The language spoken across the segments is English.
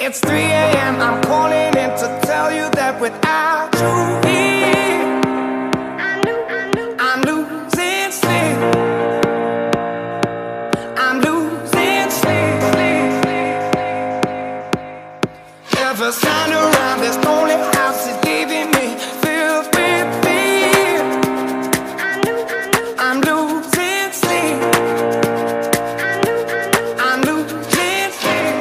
It's 3 a.m. I'm calling in to tell you that without you here, I'm losing sleep. I'm losing sleep. Every sound around this lonely house is leaving me filled with fear. I'm losing sleep. I'm losing sleep.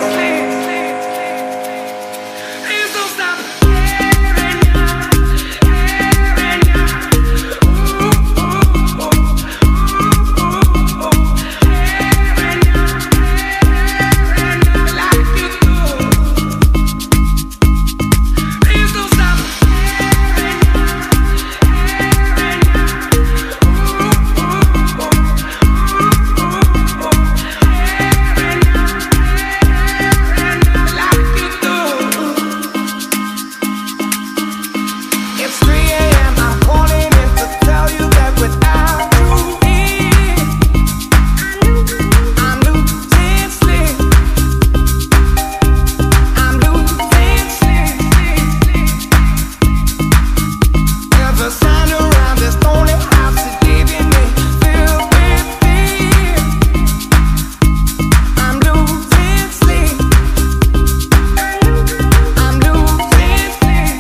Please don't stop caring now, caring now. Ooh, ooh, ooh, ooh, ooh, ooh. Caring now, caring now, like you do. Please don't stop caring now, caring now. Ooh, ooh, ooh, ooh, ooh, ooh. Caring now, caring now, like you do. It's 3 a.m. I'm calling in to tell you that without you here, I'm losing sleep. I'm losing sleep. Every sound around this lonely house is leaving me filled with fear. I'm losing sleep. I'm losing sleep.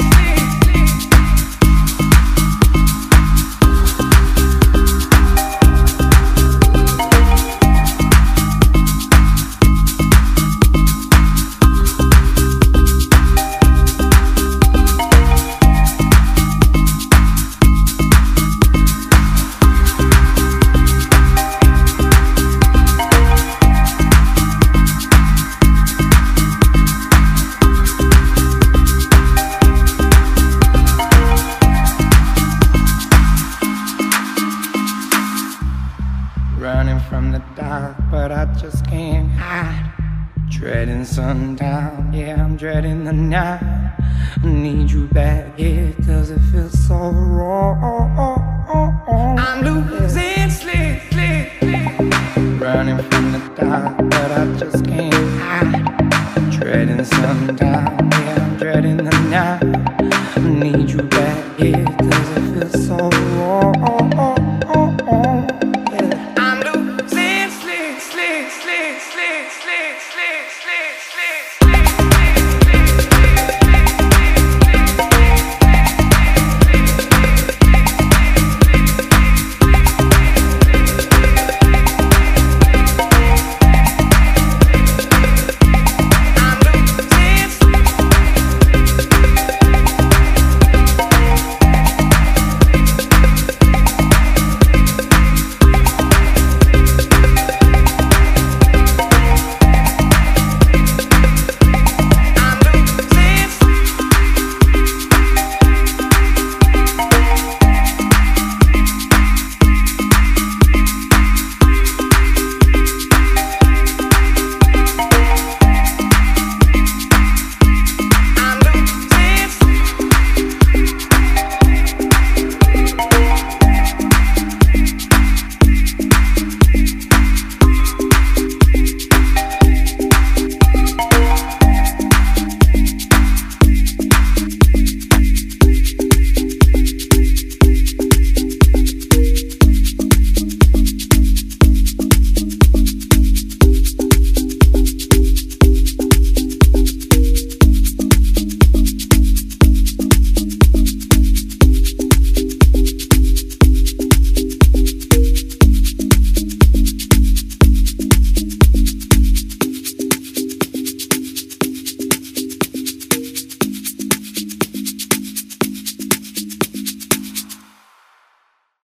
Running from the dark, but I just can't hide. Dreading sundown, yeah, I'm dreading the night. I need you back here, cause it feels so wrong. I'm losing sleep, sleep, sleep. Running from the dark, but I just can't hide. Dreading sundown,